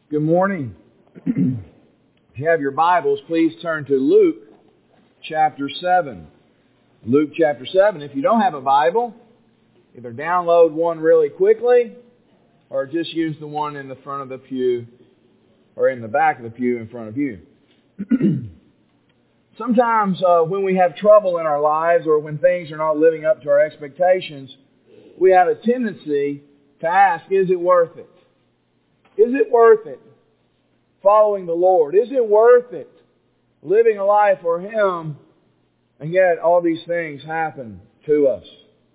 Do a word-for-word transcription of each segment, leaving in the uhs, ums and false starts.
Good morning. If you have your Bibles, please turn to Luke chapter seven. Luke chapter seven. If you don't have a Bible, either download one really quickly or just use the one in the front of the pew or in the back of the pew in front of you. Sometimes uh, when we have trouble in our lives or when things are not living up to our expectations, we have a tendency to ask, is it worth it? Is it worth it following the Lord? Is it worth it living a life for Him? And yet all these things happen to us.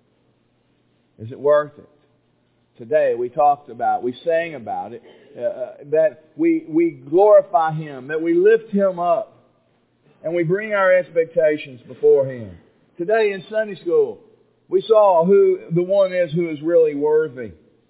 Is it worth it? Today we talked about, we sang about it, uh, that we, we glorify Him, that we lift Him up, and we bring our expectations before Him. Today in Sunday school, we saw who the one is who is really worthy.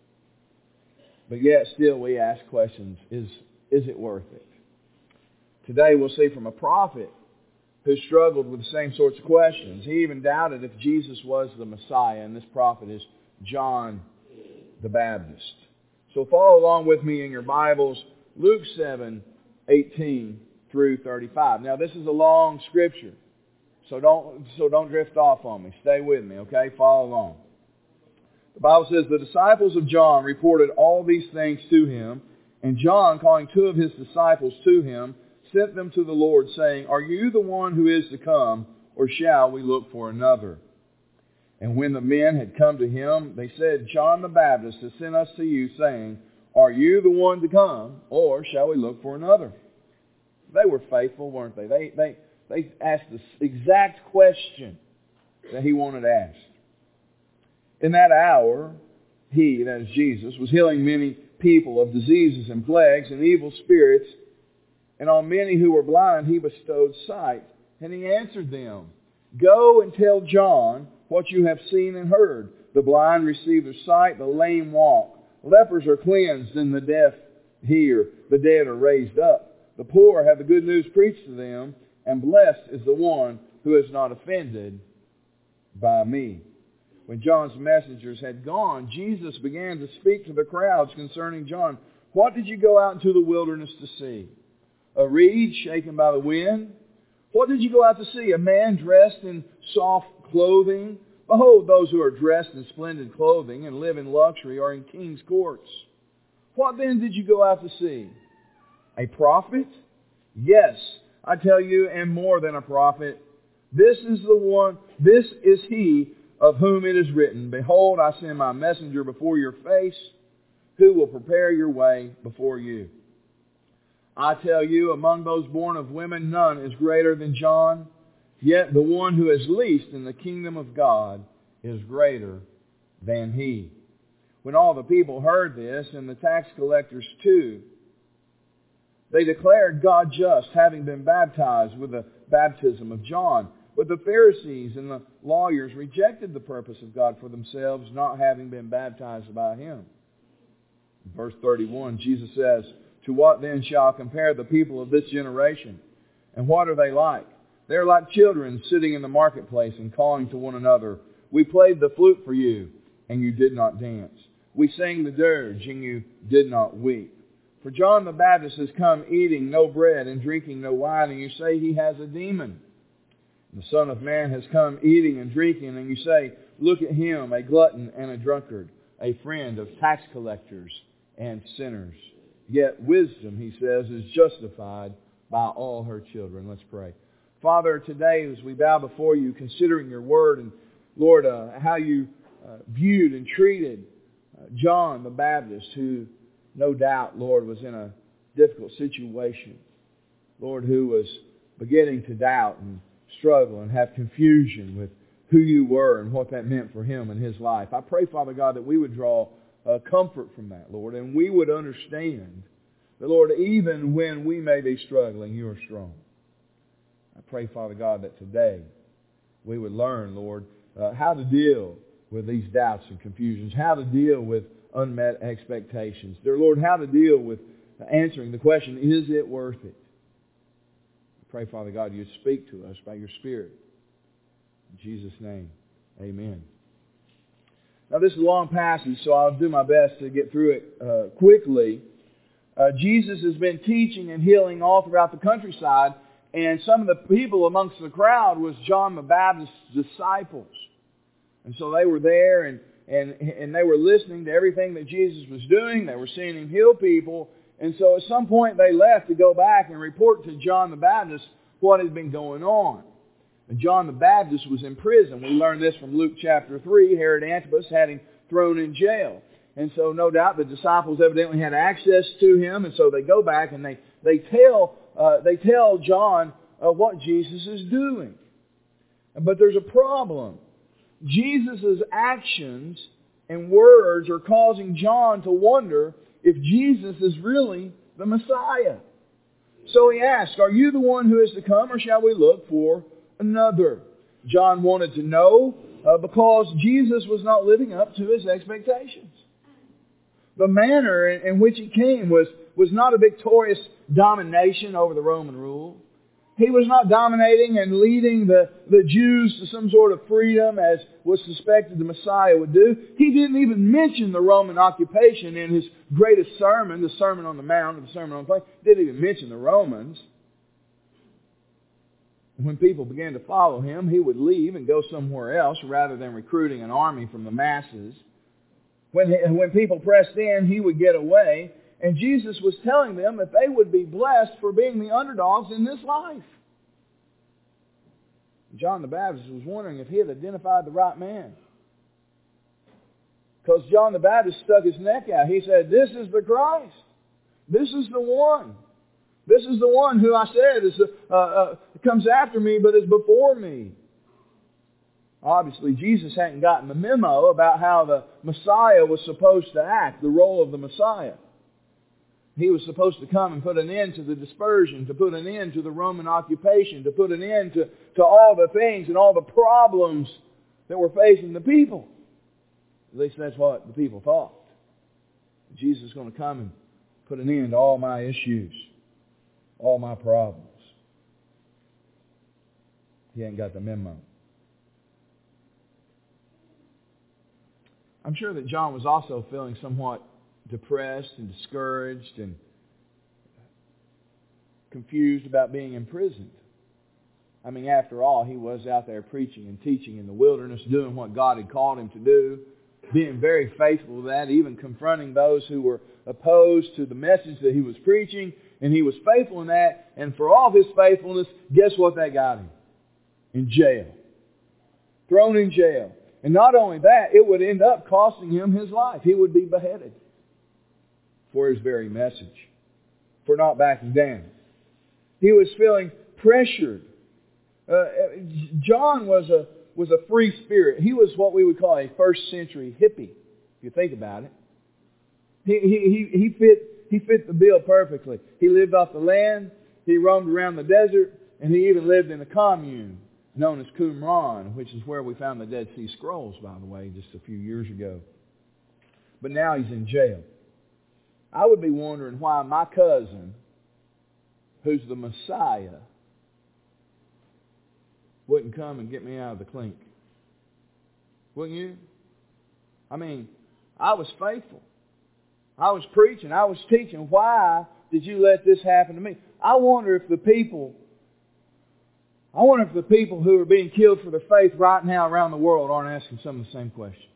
But yet still we ask questions, is, is it worth it? Today we'll see from a prophet who struggled with the same sorts of questions. He even doubted if Jesus was the Messiah, and this prophet is John the Baptist. So follow along with me in your Bibles, Luke seven, eighteen through thirty-five. Now this is a long scripture, so don't, so don't drift off on me. Stay with me, okay? Follow along. The Bible says, the disciples of John reported all these things to him, and John, calling two of his disciples to him, sent them to the Lord, saying, are you the one who is to come, or shall we look for another? And when the men had come to him, they said, John the Baptist has sent us to you, saying, are you the one to come, or shall we look for another? They were faithful, weren't they? They, they, they asked the exact question that he wanted asked. In that hour, he, that is Jesus, was healing many people of diseases and plagues and evil spirits, and on many who were blind he bestowed sight. And he answered them, go and tell John what you have seen and heard. The blind receive their sight, the lame walk, lepers are cleansed, and the deaf hear. The dead are raised up. The poor have the good news preached to them, and blessed is the one who is not offended by me. When John's messengers had gone, Jesus began to speak to the crowds concerning John. What did you go out into the wilderness to see? A reed shaken by the wind? What did you go out to see? A man dressed in soft clothing? Behold, those who are dressed in splendid clothing and live in luxury are in king's courts. What then did you go out to see? A prophet? Yes, I tell you, and more than a prophet. This is the one, this is he of whom it is written, behold, I send my messenger before your face, who will prepare your way before you. I tell you, among those born of women, none is greater than John, yet the one who is least in the kingdom of God is greater than he. When all the people heard this, and the tax collectors too, they declared God just, having been baptized with the baptism of John. But the Pharisees and the lawyers rejected the purpose of God for themselves, not having been baptized by Him. In verse thirty-one, Jesus says, to what then shall I compare the people of this generation? And what are they like? They are like children sitting in the marketplace and calling to one another, we played the flute for you, and you did not dance. We sang the dirge, and you did not weep. For John the Baptist has come eating no bread and drinking no wine, and you say he has a demon. The Son of Man has come eating and drinking, and you say, look at him, a glutton and a drunkard, a friend of tax collectors and sinners. Yet wisdom, he says, is justified by all her children. Let's pray. Father, today as we bow before you, considering your word, and Lord, uh, how you uh, viewed and treated uh, John the Baptist, who no doubt, Lord, was in a difficult situation. Lord, who was beginning to doubt and struggle and have confusion with who you were and what that meant for him and his life. I pray, Father God, that we would draw uh, comfort from that, Lord, and we would understand that, Lord, even when we may be struggling, you are strong. I pray, Father God, that today we would learn, Lord, uh, how to deal with these doubts and confusions, how to deal with unmet expectations. Dear Lord, how to deal with answering the question, is it worth it? Pray, Father God, you speak to us by your Spirit. In Jesus' name, amen. Now, this is a long passage, so I'll do my best to get through it uh, quickly. Uh, Jesus has been teaching and healing all throughout the countryside, and some of the people amongst the crowd was John the Baptist's disciples. And so they were there, and, and, and they were listening to everything that Jesus was doing. They were seeing Him heal people. And so at some point they left to go back and report to John the Baptist what had been going on. And John the Baptist was in prison. We learned this from Luke chapter three. Herod Antipas had him thrown in jail. And so no doubt the disciples evidently had access to him. And so they go back and they, they tell uh, they tell John uh, what Jesus is doing. But there's a problem. Jesus' actions and words are causing John to wonder if Jesus is really the Messiah. So he asked, "Are you the one who is to come, or shall we look for another?" John wanted to know uh, because Jesus was not living up to his expectations. The manner in, in which he came was, was not a victorious domination over the Roman rule. He was not dominating and leading the, the Jews to some sort of freedom as was suspected the Messiah would do. He didn't even mention the Roman occupation in his greatest sermon, the Sermon on the Mount, or the Sermon on the Plain. He didn't even mention the Romans. When people began to follow him, he would leave and go somewhere else rather than recruiting an army from the masses. When, he, when people pressed in, he would get away. And Jesus was telling them that they would be blessed for being the underdogs in this life. John the Baptist was wondering if he had identified the right man. Because John the Baptist stuck his neck out. He said, "This is the Christ. This is the one. This is the one who I said is uh, uh, comes after me but is before me." Obviously, Jesus hadn't gotten the memo about how the Messiah was supposed to act, the role of the Messiah. He was supposed to come and put an end to the dispersion, to put an end to the Roman occupation, to put an end to, to all the things and all the problems that were facing the people. At least that's what the people thought. Jesus is going to come and put an end to all my issues, all my problems. He ain't got the memo. I'm sure that John was also feeling somewhat depressed and discouraged and confused about being imprisoned. I mean, after all, he was out there preaching and teaching in the wilderness, doing what God had called him to do, being very faithful to that, even confronting those who were opposed to the message that he was preaching, and he was faithful in that. And for all of his faithfulness, guess what that got him? In jail. Thrown in jail. And not only that, it would end up costing him his life. He would be beheaded for his very message, for not backing down. He was feeling pressured. Uh, John was a was a free spirit. He was what we would call a first century hippie, if you think about it. He he he, he fit he fit the bill perfectly. He lived off the land. He roamed around the desert, and he even lived in a commune known as Qumran, which is where we found the Dead Sea Scrolls, by the way, just a few years ago. But now he's in jail. I would be wondering why my cousin, who's the Messiah, wouldn't come and get me out of the clink. Wouldn't you? I mean, I was faithful. I was preaching. I was teaching. Why did you let this happen to me? I wonder if the people I wonder if the people who are being killed for their faith right now around the world aren't asking some of the same questions.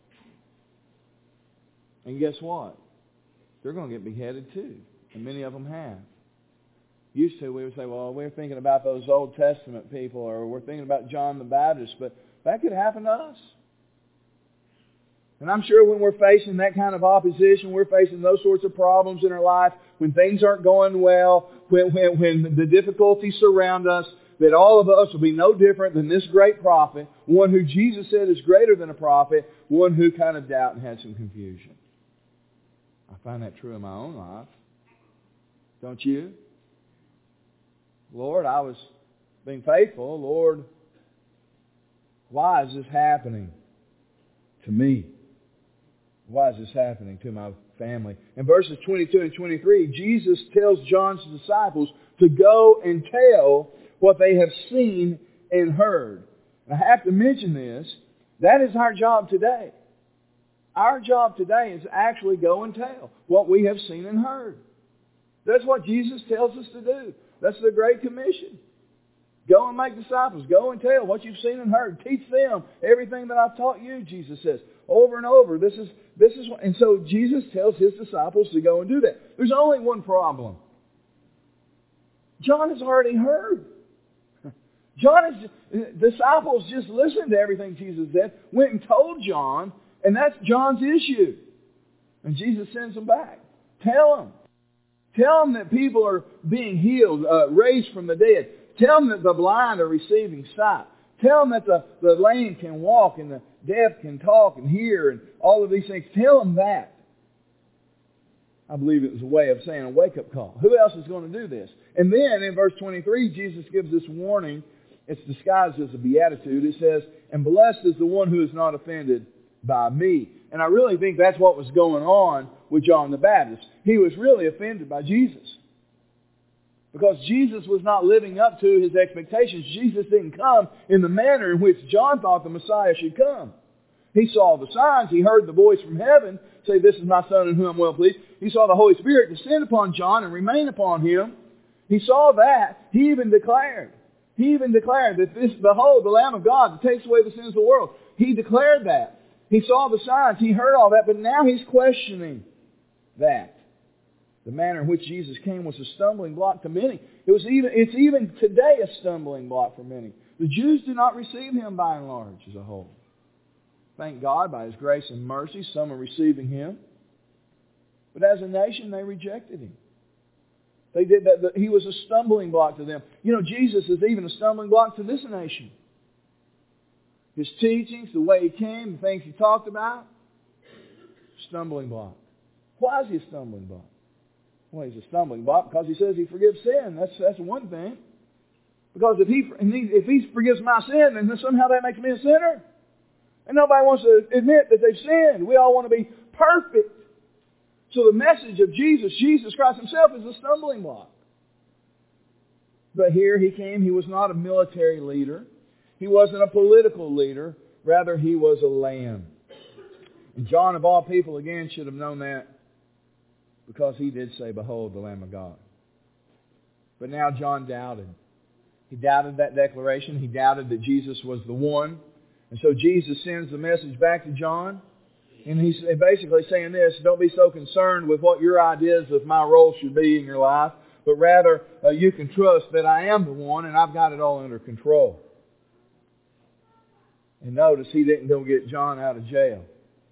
And guess what? They're going to get beheaded too. And many of them have. Used to, we would say, well, we're thinking about those Old Testament people, or we're thinking about John the Baptist, but that could happen to us. And I'm sure when we're facing that kind of opposition, we're facing those sorts of problems in our life, when things aren't going well, when, when, when the difficulties surround us, that all of us will be no different than this great prophet, one who Jesus said is greater than a prophet, one who kind of doubt and had some confusion. I find that true in my own life. Don't you? Lord, I was being faithful. Lord, why is this happening to me? Why is this happening to my family? In verses twenty-two and twenty-three, Jesus tells John's disciples to go and tell what they have seen and heard. And I have to mention this. That is our job today. Our job today is to actually go and tell what we have seen and heard. That's what Jesus tells us to do. That's the Great Commission. Go and make disciples. Go and tell what you've seen and heard. Teach them everything that I've taught you, Jesus says. Over and over. This is, this is, and so Jesus tells His disciples to go and do that. There's only one problem. John has already heard. John is, disciples just listened to everything Jesus said, went and told John, and that's John's issue. And Jesus sends them back. Tell them. Tell them that people are being healed, uh, raised from the dead. Tell them that the blind are receiving sight. Tell them that the, the lame can walk and the deaf can talk and hear and all of these things. Tell them that. I believe it was a way of saying a wake-up call. Who else is going to do this? And then in verse twenty-three, Jesus gives this warning. It's disguised as a beatitude. It says, and blessed is the one who is not offended by me. And I really think that's what was going on with John the Baptist. He was really offended by Jesus. Because Jesus was not living up to His expectations. Jesus didn't come in the manner in which John thought the Messiah should come. He saw the signs. He heard the voice from heaven say, this is my Son in whom I'm well pleased. He saw the Holy Spirit descend upon John and remain upon him. He saw that. He even declared. He even declared that this, behold, the Lamb of God that takes away the sins of the world. He declared that. He saw the signs. He heard all that. But now he's questioning that. The manner in which Jesus came was a stumbling block to many. It was even, it's even today a stumbling block for many. The Jews do not receive Him by and large as a whole. Thank God, by His grace and mercy, some are receiving Him. But as a nation, they rejected Him. They did that. He was a stumbling block to them. You know, Jesus is even a stumbling block to this nation. His teachings, the way He came, the things He talked about, stumbling block. Why is He a stumbling block? Well, He's a stumbling block because He says He forgives sin. That's that's one thing. Because if He if He forgives my sin, then somehow that makes me a sinner. And nobody wants to admit that they've sinned. We all want to be perfect. So the message of Jesus, Jesus Christ Himself, is a stumbling block. But here He came. He was not a military leader. He wasn't a political leader. Rather, He was a lamb. And John, of all people, again, should have known that. Because he did say, behold, the Lamb of God. But now John doubted. He doubted that declaration. He doubted that Jesus was the one. And so Jesus sends the message back to John. And he's basically saying this, don't be so concerned with what your ideas of my role should be in your life. But rather, uh, you can trust that I am the one and I've got it all under control. And notice he didn't go get John out of jail.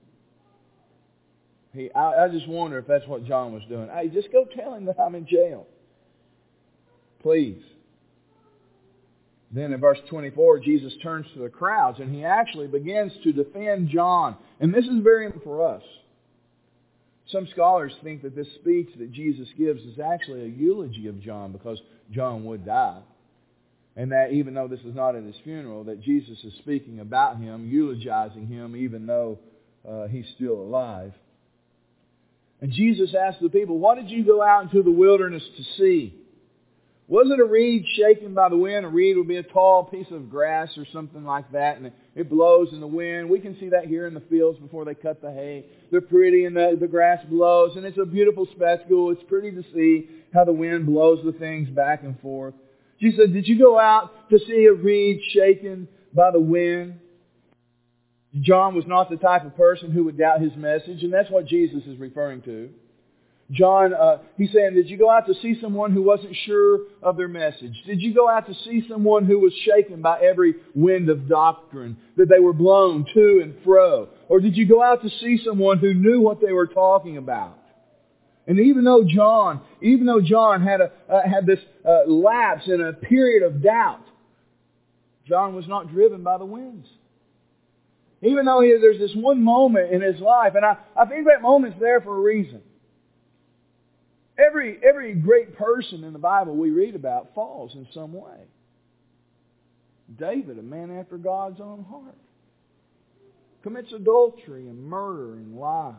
He, I, I just wonder if that's what John was doing. Hey, just go tell him that I'm in jail. Please. Then in verse twenty-four, Jesus turns to the crowds and He actually begins to defend John. And this is very important for us. Some scholars think that this speech that Jesus gives is actually a eulogy of John because John would die. And that even though this is not at His funeral, that Jesus is speaking about him, eulogizing him even though uh, he's still alive. And Jesus asked the people, what did you go out into the wilderness to see? Was it a reed shaken by the wind? A reed would be a tall piece of grass or something like that, and it blows in the wind. We can see that here in the fields before they cut the hay. They're pretty, and the, the grass blows, and it's a beautiful spectacle. It's pretty to see how the wind blows the things back and forth. Jesus said, did you go out to see a reed shaken by the wind? John was not the type of person who would doubt His message, and that's what Jesus is referring to. John, uh, he's saying, did you go out to see someone who wasn't sure of their message? Did you go out to see someone who was shaken by every wind of doctrine, that they were blown to and fro? Or did you go out to see someone who knew what they were talking about? And even though John, even though John had a uh, had this uh, lapse in a period of doubt, John was not driven by the winds. Even though he, there's this one moment in his life, and I, I think that moment's there for a reason. Every, every great person in the Bible we read about falls in some way. David, a man after God's own heart, commits adultery and murder and lies.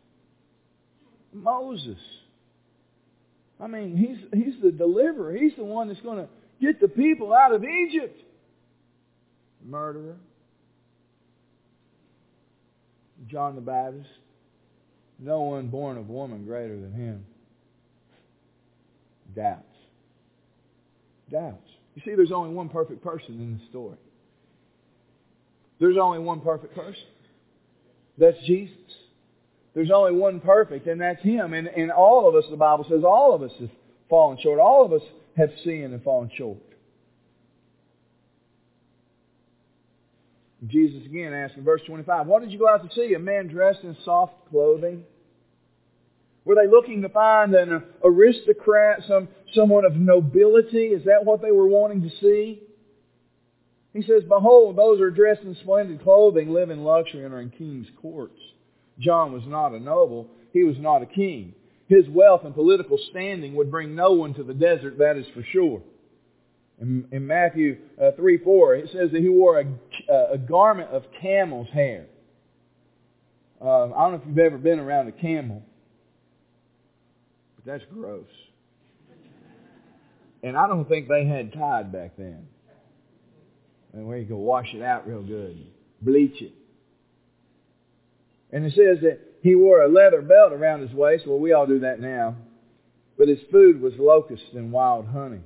Moses, I mean, he's, he's the deliverer. He's the one that's going to get the people out of Egypt. Murderer. John the Baptist, no one born of woman greater than him. doubts. Doubts. You see, there's only one perfect person in the story. There's only one perfect person. That's Jesus. There's only one perfect, and that's Him. And, and all of us, the Bible says, all of us have fallen short. All of us have sinned and fallen short. Jesus again asks in verse twenty-five, what did you go out to see? A man dressed in soft clothing? Were they looking to find an aristocrat, some someone of nobility? Is that what they were wanting to see? He says, behold, those who are dressed in splendid clothing live in luxury and are in king's courts. John was not a noble. He was not a king. His wealth and political standing would bring no one to the desert, that is for sure. In, in Matthew uh, three four, it says that he wore a, a garment of camel's hair. Uh, I don't know if you've ever been around a camel, but that's gross. And I don't think they had Tide back then. And where you could wash it out real good, bleach it. And it says that he wore a leather belt around his waist. Well, we all do that now. But his food was locusts and wild honey.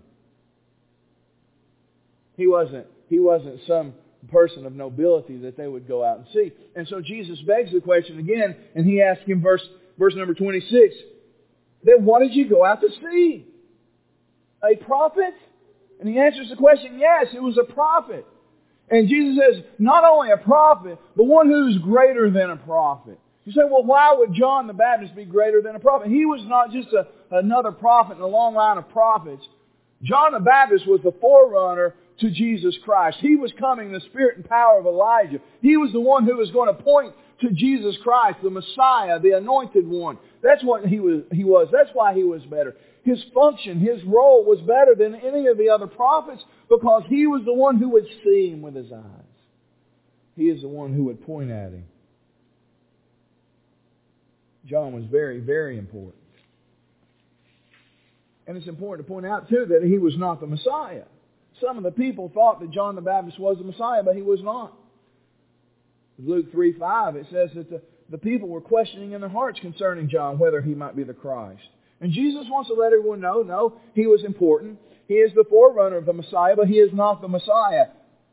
He wasn't, he wasn't some person of nobility that they would go out and see. And so Jesus begs the question again, and he asks him, verse, verse number twenty-six, then what did you go out to see? A prophet? And he answers the question, yes, it was a prophet. And Jesus says, not only a prophet, but one who's greater than a prophet. You say, well, why would John the Baptist be greater than a prophet? He was not just a, another prophet in a long line of prophets. John the Baptist was the forerunner to Jesus Christ. He was coming in the spirit and power of Elijah. He was the one who was going to point to Jesus Christ, the Messiah, the Anointed One. That's what he was. He was. That's why he was better. His function, his role was better than any of the other prophets because he was the one who would see him with his eyes. He is the one who would point at him. John was very, very important. And it's important to point out, too, that he was not the Messiah. Some of the people thought that John the Baptist was the Messiah, but he was not. Luke three five, it says that the, the people were questioning in their hearts concerning John whether he might be the Christ. And Jesus wants to let everyone know, no, he was important. He is the forerunner of the Messiah, but he is not the Messiah.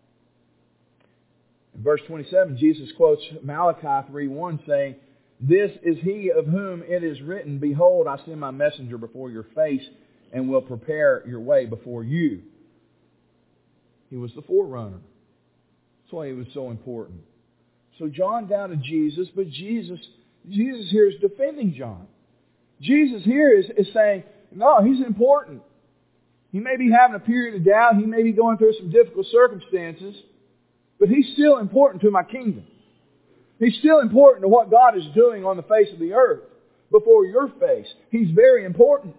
In verse twenty-seven, Jesus quotes Malachi three one saying, this is he of whom it is written, behold, I send my messenger before your face and will prepare your way before you. He was the forerunner. That's why he was so important. So John doubted Jesus, but Jesus, Jesus here is defending John. Jesus here is, is saying, no, he's important. He may be having a period of doubt. He may be going through some difficult circumstances. But he's still important to my kingdom. He's still important to what God is doing on the face of the earth before your face. He's very important.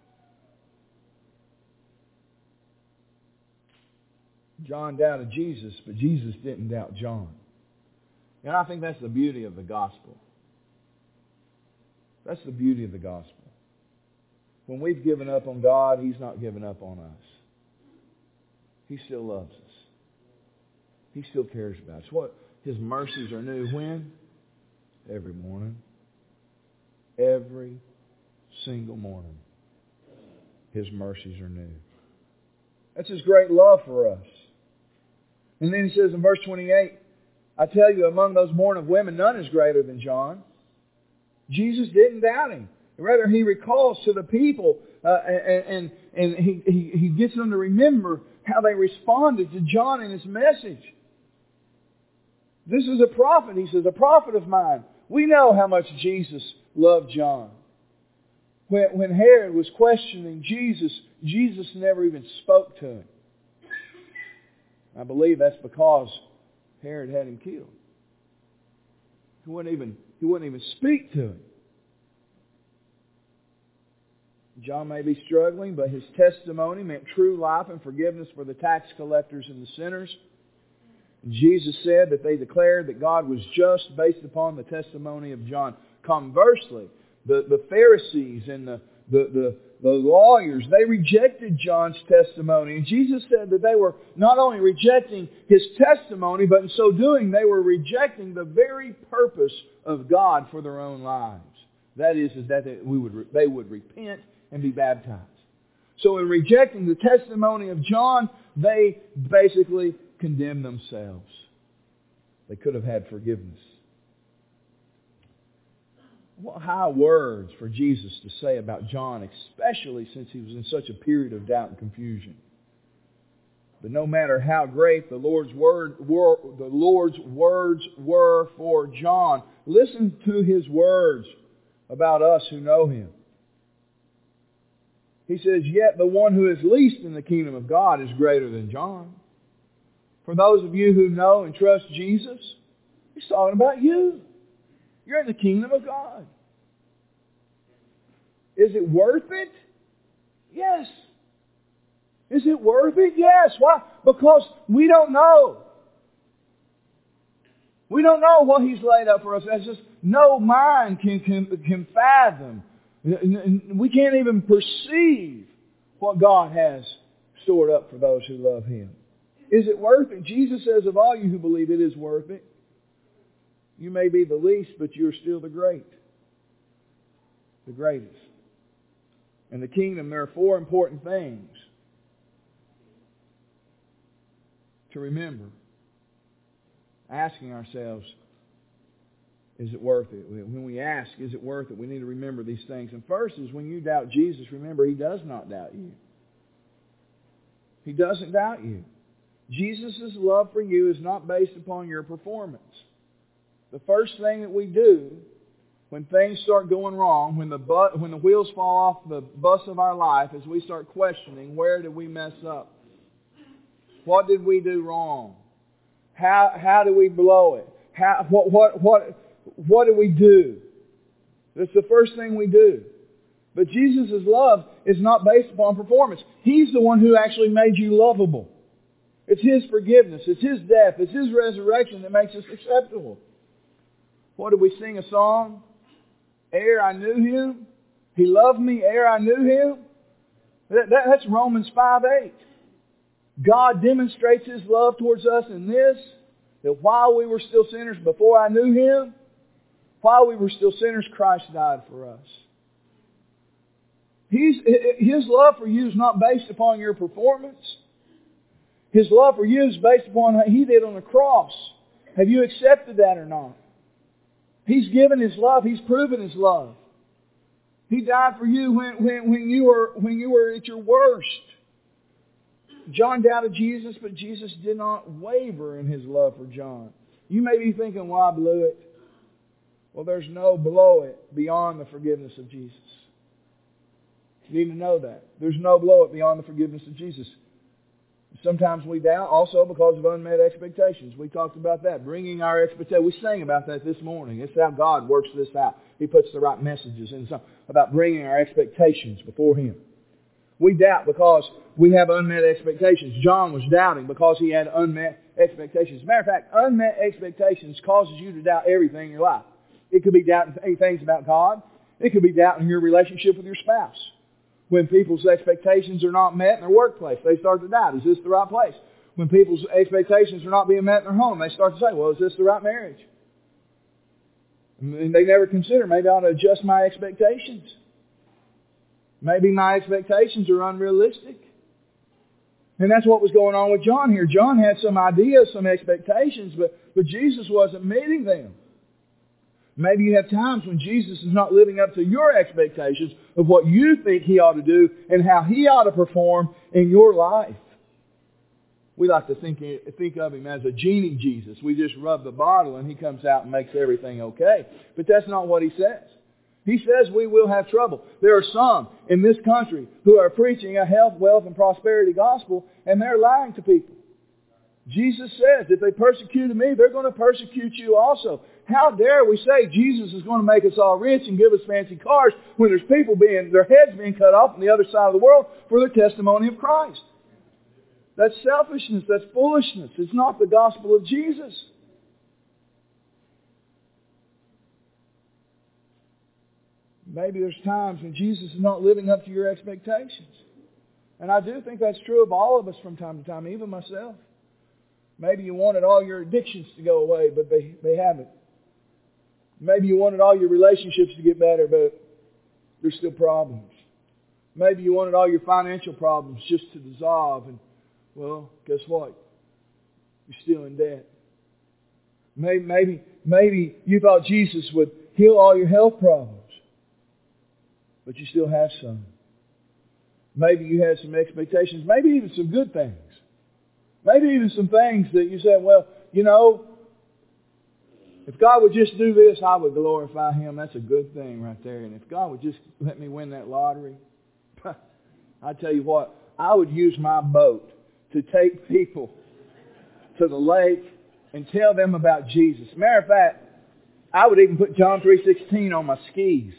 John doubted Jesus, but Jesus didn't doubt John. And I think that's the beauty of the gospel. That's the beauty of the gospel. When we've given up on God, He's not given up on us. He still loves us. He still cares about us. What? His mercies are new when? Every morning. Every single morning. His mercies are new. That's His great love for us. And then He says in verse twenty-eight, I tell you, among those born of women, none is greater than John. Jesus didn't doubt Him. Rather, He recalls to the people uh, and, and, and he, he, he gets them to remember how they responded to John and his message. This is a prophet, he says, a prophet of mine. We know how much Jesus loved John. When, when Herod was questioning Jesus, Jesus never even spoke to him. I believe that's because Herod had him killed. He wouldn't even, he wouldn't even speak to him. John may be struggling, but his testimony meant true life and forgiveness for the tax collectors and the sinners. And Jesus said that they declared that God was just based upon the testimony of John. Conversely, the, the Pharisees and the, the, the, the lawyers, they rejected John's testimony. And Jesus said that they were not only rejecting his testimony, but in so doing, they were rejecting the very purpose of God for their own lives. That is, is that they, we would, they would repent and be baptized. So in rejecting the testimony of John, they basically condemned themselves. They could have had forgiveness. What high words for Jesus to say about John, especially since he was in such a period of doubt and confusion. But no matter how great the Lord's word were, the Lord's words were for John, listen to his words about us who know him. He says, "Yet the one who is least in the kingdom of God is greater than John." For those of you who know and trust Jesus, he's talking about you. You're in the kingdom of God. Is it worth it? Yes. Is it worth it? Yes. Why? Because we don't know. We don't know what He's laid up for us. That's just no mind can, can, can fathom. We can't even perceive what God has stored up for those who love Him. Is it worth it? Jesus says of all you who believe, it is worth it. You may be the least, but you're still the great. The greatest. In the kingdom, there are four important things to remember. Asking ourselves, is it worth it? When we ask, is it worth it? We need to remember these things. And first is when you doubt Jesus, remember He does not doubt you. He doesn't doubt you. Jesus' love for you is not based upon your performance. The first thing that we do when things start going wrong, when the bu- when the wheels fall off the bus of our life, is we start questioning, where did we mess up? What did we do wrong? How how do we blow it? How what what what what do we do? That's the first thing we do. But Jesus' love is not based upon performance. He's the one who actually made you lovable. It's His forgiveness. It's His death. It's His resurrection that makes us acceptable. What did we sing a song? Ere I knew Him, He loved me ere I knew Him. That, that, that's Romans five eight. God demonstrates His love towards us in this, that while we were still sinners, before I knew Him, while we were still sinners, Christ died for us. He's, His love for you is not based upon your performance. His love for you is based upon what He did on the cross. Have you accepted that or not? He's given His love. He's proven His love. He died for you when, when, when, you were, when you were at your worst. John doubted Jesus, but Jesus did not waver in His love for John. You may be thinking, well, I blew it. Well, there's no blow it beyond the forgiveness of Jesus. You need to know that. There's no blow it beyond the forgiveness of Jesus. Sometimes we doubt also because of unmet expectations. We talked about that. Bringing our expectations. We sang about that this morning. It's how God works this out. He puts the right messages in some about bringing our expectations before Him. We doubt because we have unmet expectations. John was doubting because he had unmet expectations. As a matter of fact, unmet expectations causes you to doubt everything in your life. It could be doubting things about God. It could be doubting your relationship with your spouse. When people's expectations are not met in their workplace, they start to doubt, is this the right place? When people's expectations are not being met in their home, they start to say, well, is this the right marriage? And they never consider, maybe I ought to adjust my expectations. Maybe my expectations are unrealistic. And that's what was going on with John here. John had some ideas, some expectations, but, but Jesus wasn't meeting them. Maybe you have times when Jesus is not living up to your expectations of what you think He ought to do and how He ought to perform in your life. We like to think, think of Him as a genie Jesus. We just rub the bottle and He comes out and makes everything okay. But that's not what He says. He says we will have trouble. There are some in this country who are preaching a health, wealth, and prosperity gospel, and they're lying to people. Jesus says, if they persecuted me, they're going to persecute you also. How dare we say Jesus is going to make us all rich and give us fancy cars when there's people being, their heads being cut off on the other side of the world for their testimony of Christ? That's selfishness. That's foolishness. It's not the gospel of Jesus. Maybe there's times when Jesus is not living up to your expectations. And I do think that's true of all of us from time to time, even myself. Maybe you wanted all your addictions to go away, but they, they haven't. Maybe you wanted all your relationships to get better, but there's still problems. Maybe you wanted all your financial problems just to dissolve. And, well, guess what? You're still in debt. Maybe, maybe, maybe you thought Jesus would heal all your health problems. But you still have some. Maybe you had some expectations. Maybe even some good things. Maybe even some things that you said, well, you know, if God would just do this, I would glorify Him. That's a good thing right there. And if God would just let me win that lottery, I tell you what, I would use my boat to take people to the lake and tell them about Jesus. Matter of fact, I would even put John three sixteen on my skis.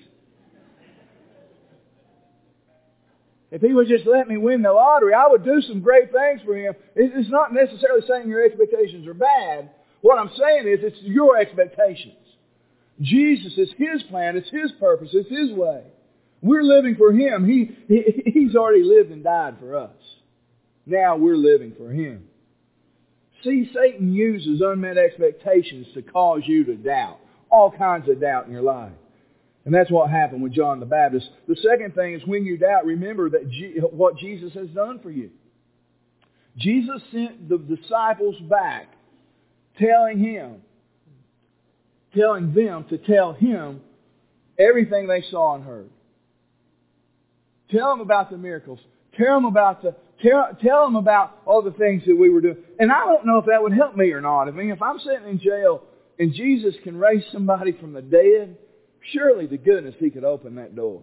If He would just let me win the lottery, I would do some great things for Him. It's not necessarily saying your expectations are bad. What I'm saying is it's your expectations. Jesus is His plan. It's His purpose. It's His way. We're living for Him. He, he He's already lived and died for us. Now we're living for Him. See, Satan uses unmet expectations to cause you to doubt. All kinds of doubt in your life. And that's what happened with John the Baptist. The second thing is when you doubt, remember that G- what Jesus has done for you. Jesus sent the disciples back telling Him, telling them to tell Him everything they saw and heard. Tell them about the miracles. Tell them about the tell, tell them about all the things that we were doing. And I don't know if that would help me or not. I mean, if I'm sitting in jail and Jesus can raise somebody from the dead, surely to goodness He could open that door.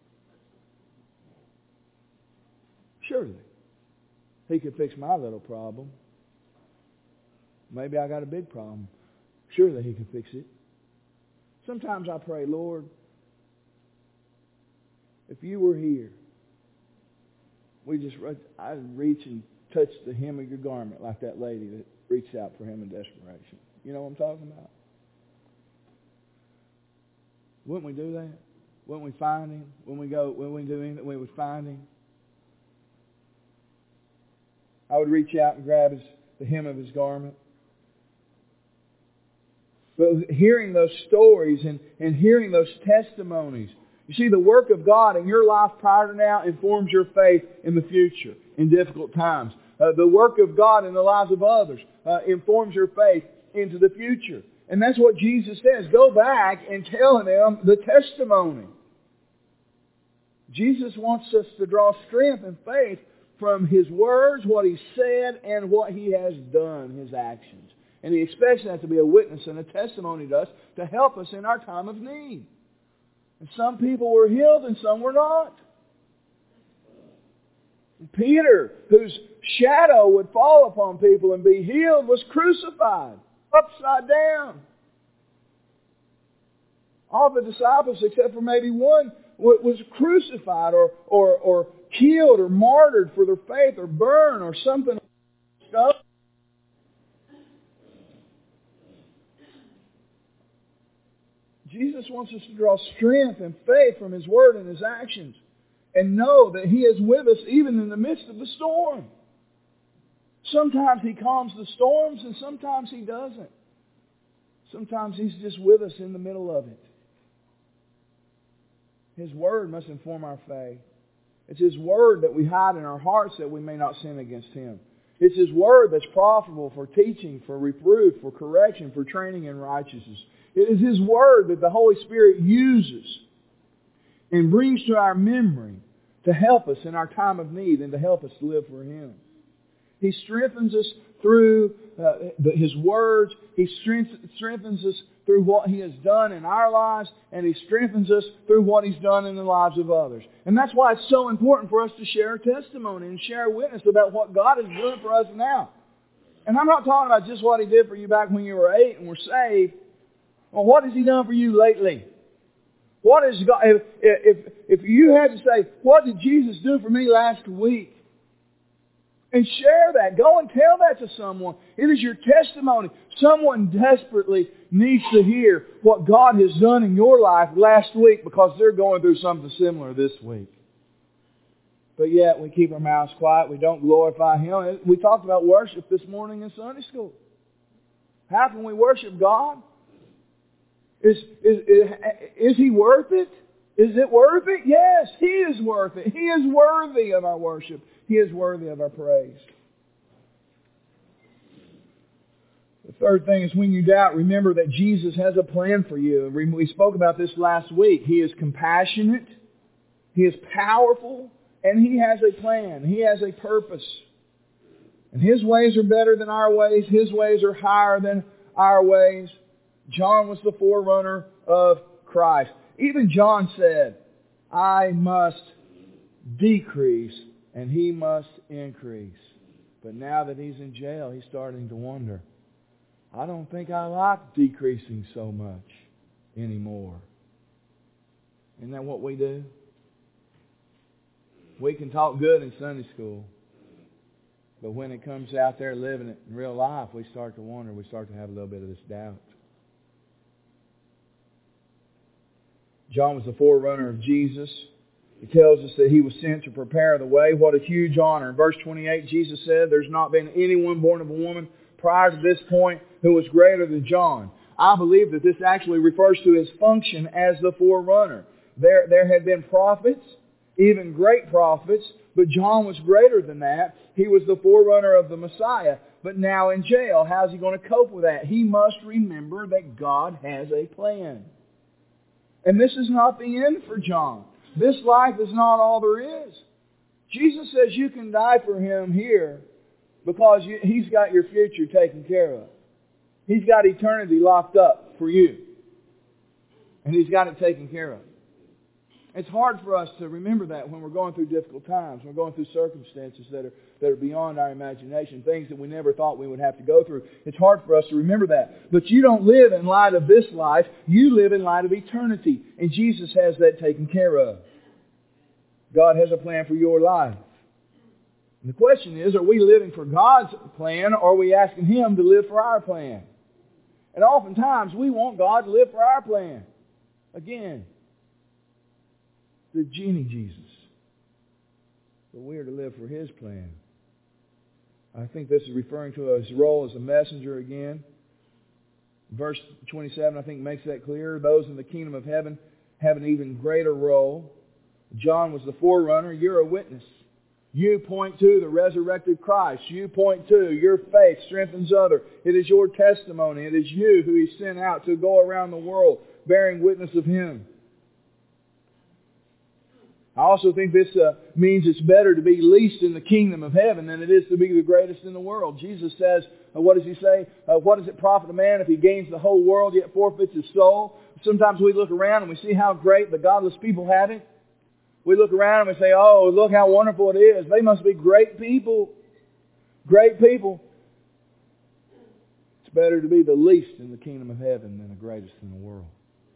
Surely. He could fix my little problem. Maybe I got a big problem. Surely He could fix it. Sometimes I pray, Lord, if You were here, we just I'd reach and touch the hem of Your garment like that lady that reached out for Him in desperation. You know what I'm talking about? Wouldn't we do that? Wouldn't we find Him? When we go, when we do anything, we would find Him. I would reach out and grab his, the hem of His garment. But hearing those stories and, and hearing those testimonies, you see, the work of God in your life prior to now informs your faith in the future, in difficult times. Uh, the work of God in the lives of others uh, informs your faith into the future. And that's what Jesus says. Go back and tell them the testimony. Jesus wants us to draw strength and faith from His words, what He said, and what He has done, His actions. And He expects that to be a witness and a testimony to us to help us in our time of need. And some people were healed and some were not. Peter, whose shadow would fall upon people and be healed, was crucified upside down. All the disciples, except for maybe one, was crucified or, or, or killed or martyred for their faith or burned or something. Jesus wants us to draw strength and faith from His Word and His actions and know that He is with us even in the midst of the storm. Sometimes He calms the storms and sometimes He doesn't. Sometimes He's just with us in the middle of it. His Word must inform our faith. It's His Word that we hide in our hearts that we may not sin against Him. It's His Word that's profitable for teaching, for reproof, for correction, for training in righteousness. It is His Word that the Holy Spirit uses and brings to our memory to help us in our time of need and to help us to live for Him. He strengthens us through uh, His words. He strengthens us through what He has done in our lives, and He strengthens us through what He's done in the lives of others. And that's why it's so important for us to share our testimony and share our witness about what God is doing for us now. And I'm not talking about just what He did for you back when you were eight and were saved. Well, what has He done for you lately? What is God? If, if, if you had to say, what did Jesus do for me last week? And share that. Go and tell that to someone. It is your testimony. Someone desperately needs to hear what God has done in your life last week because they're going through something similar this week. But yet we keep our mouths quiet. We don't glorify Him. We talked about worship this morning in Sunday school. How can we worship God? Is, is, is, is He worth it? Is it worth it? Yes, He is worth it. He is worthy of our worship. He is worthy of our praise. The third thing is when you doubt, remember that Jesus has a plan for you. We spoke about this last week. He is compassionate. He is powerful. And He has a plan. He has a purpose. And His ways are better than our ways. His ways are higher than our ways. John was the forerunner of Christ. Even John said, I must decrease and He must increase. But now that he's in jail, he's starting to wonder, I don't think I like decreasing so much anymore. Isn't that what we do? We can talk good in Sunday school, but when it comes out there living it in real life, we start to wonder, we start to have a little bit of this doubt. John was the forerunner of Jesus. He tells us that He was sent to prepare the way. What a huge honor. In verse twenty-eight, Jesus said, there's not been anyone born of a woman prior to this point who was greater than John. I believe that this actually refers to His function as the forerunner. There, there had been prophets, even great prophets, but John was greater than that. He was the forerunner of the Messiah. But now in jail, how's he going to cope with that? He must remember that God has a plan. And this is not the end for John. This life is not all there is. Jesus says you can die for Him here because you, He's got your future taken care of. He's got eternity locked up for you. And He's got it taken care of. It's hard for us to remember that when we're going through difficult times. We're going through circumstances that are, that are beyond our imagination, things that we never thought we would have to go through. It's hard for us to remember that. But you don't live in light of this life. You live in light of eternity. And Jesus has that taken care of. God has a plan for your life. And the question is, are we living for God's plan, or are we asking Him to live for our plan? And oftentimes we want God to live for our plan. Again, the genie Jesus. But we are to live for His plan. I think this is referring to His role as a messenger again. Verse twenty-seven, I think, makes that clear. Those in the kingdom of heaven have an even greater role. John was the forerunner. You're a witness. You point to the resurrected Christ. You point to your faith strengthens others. It is your testimony. It is you who He sent out to go around the world bearing witness of Him. I also think this uh, means it's better to be least in the kingdom of heaven than it is to be the greatest in the world. Jesus says, uh, what does He say? Uh, what does it profit a man if he gains the whole world yet forfeits his soul? Sometimes we look around and we see how great the godless people have it. We look around and we say, oh, look how wonderful it is. They must be great people. Great people. It's better to be the least in the kingdom of heaven than the greatest in the world.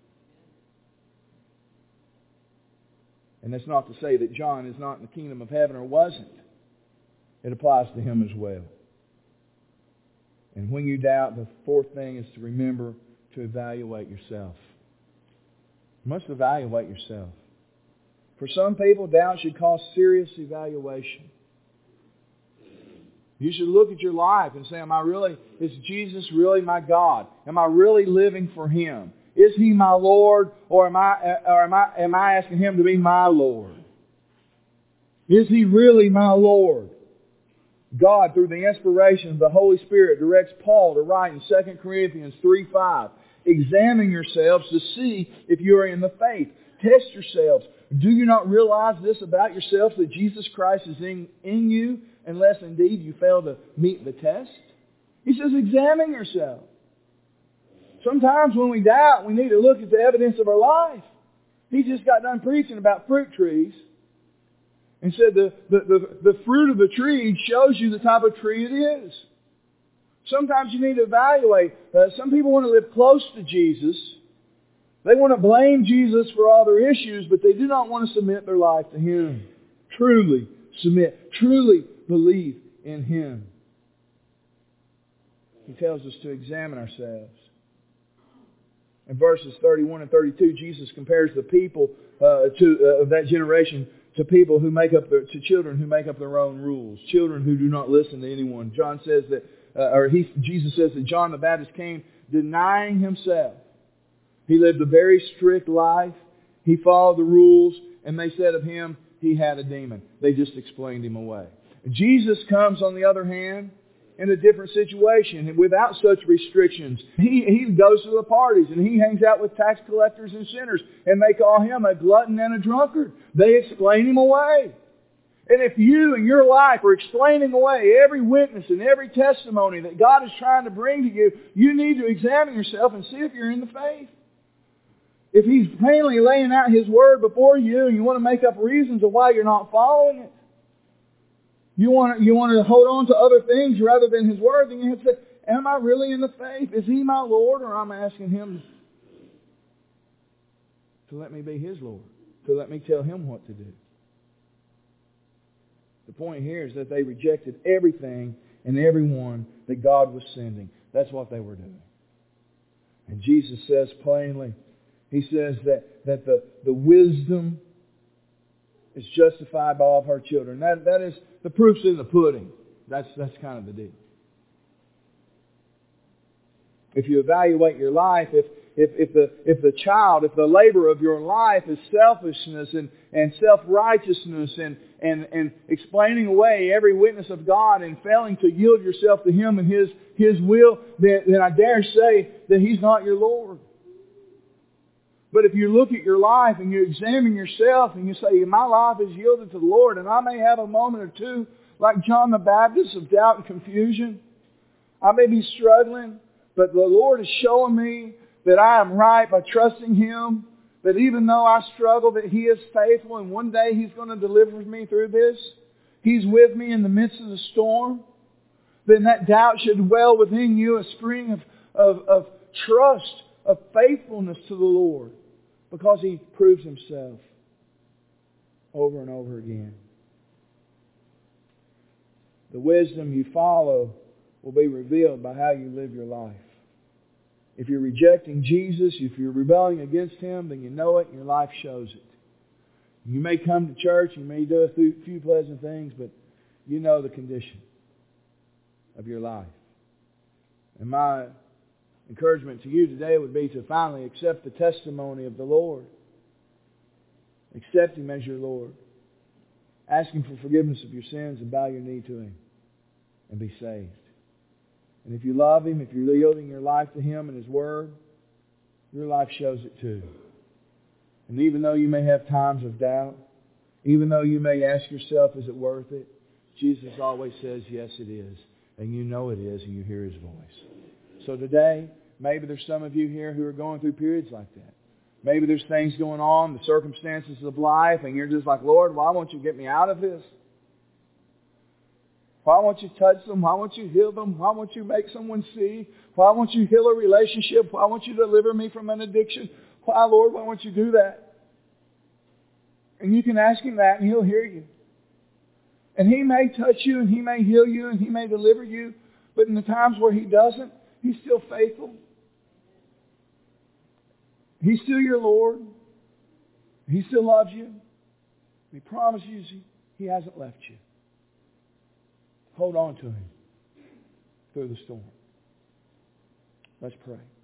And that's not to say that John is not in the kingdom of heaven or wasn't. It applies to him as well. And when you doubt, the fourth thing is to remember to evaluate yourself. You must evaluate yourself. For some people, doubt should cause serious evaluation. You should look at your life and say, am I really, is Jesus really my God? Am I really living for Him? Is He my Lord, or am I, or am I, am I asking Him to be my Lord? Is He really my Lord? God, through the inspiration of the Holy Spirit, directs Paul to write in Second Corinthians three five, examine yourselves to see if you are in the faith. Test yourselves. Do you not realize this about yourselves, that Jesus Christ is in, in you, unless indeed you fail to meet the test? He says, examine yourself. Sometimes when we doubt, we need to look at the evidence of our life. He just got done preaching about fruit trees and said the, the, the, the fruit of the tree shows you the type of tree it is. Sometimes you need to evaluate. Uh, some people want to live close to Jesus. They want to blame Jesus for all their issues, but they do not want to submit their life to Him. Truly submit. Truly believe in Him. He tells us to examine ourselves. In verses thirty-one and thirty-two, Jesus compares the people uh, to uh, of that generation to people who make up their, to children who make up their own rules, children who do not listen to anyone. John says that, uh, or he, Jesus says that John the Baptist came denying himself. He lived a very strict life. He followed the rules, and they said of him, he had a demon. They just explained him away. Jesus comes, on the other hand, in a different situation, and without such restrictions. He, he goes to the parties, and he hangs out with tax collectors and sinners, and they call him a glutton and a drunkard. They explain him away. And if you in your life are explaining away every witness and every testimony that God is trying to bring to you, you need to examine yourself and see if you're in the faith. If He's plainly laying out His Word before you and you want to make up reasons of why you're not following it, you want to, you want to hold on to other things rather than His Word, then you have to say, am I really in the faith? Is He my Lord, or am I asking Him to let me be His Lord? To let me tell Him what to do? The point here is that they rejected everything and everyone that God was sending. That's what they were doing. And Jesus says plainly, He says that, that the, the wisdom is justified by all of her children. That, that is, the proof's in the pudding. That's, that's kind of the deal. If you evaluate your life, if, if, if, the, if the child, if the labor of your life is selfishness and, and self-righteousness and, and, and explaining away every witness of God and failing to yield yourself to Him and His, His will, then, then I dare say that He's not your Lord. But if you look at your life and you examine yourself and you say, my life is yielded to the Lord, and I may have a moment or two, like John the Baptist, of doubt and confusion. I may be struggling, but the Lord is showing me that I am right by trusting Him, that even though I struggle, that He is faithful, and one day He's going to deliver me through this. He's with me in the midst of the storm. Then that doubt should dwell within you, a spring of, of, of trust, of faithfulness to the Lord, because He proves Himself over and over again. The wisdom you follow will be revealed by how you live your life. If you're rejecting Jesus, if you're rebelling against Him, then you know it and your life shows it. You may come to church, you may do a few pleasant things, but you know the condition of your life. And my encouragement to you today would be to finally accept the testimony of the Lord. Accept Him as your Lord. Ask Him for forgiveness of your sins and bow your knee to Him and be saved. And if you love Him, if you're yielding your life to Him and His Word, your life shows it too. And even though you may have times of doubt, even though you may ask yourself, is it worth it? Jesus always says, yes, it is. And you know it is, and you hear His voice. So today, maybe there's some of you here who are going through periods like that. Maybe there's things going on, the circumstances of life, and you're just like, Lord, why won't you get me out of this? Why won't you touch them? Why won't you heal them? Why won't you make someone see? Why won't you heal a relationship? Why won't you deliver me from an addiction? Why, Lord, why won't you do that? And you can ask Him that and He'll hear you. And He may touch you and He may heal you and He may deliver you. But in the times where He doesn't, He's still faithful. He's still your Lord. He still loves you. He promises you He hasn't left you. Hold on to Him through the storm. Let's pray.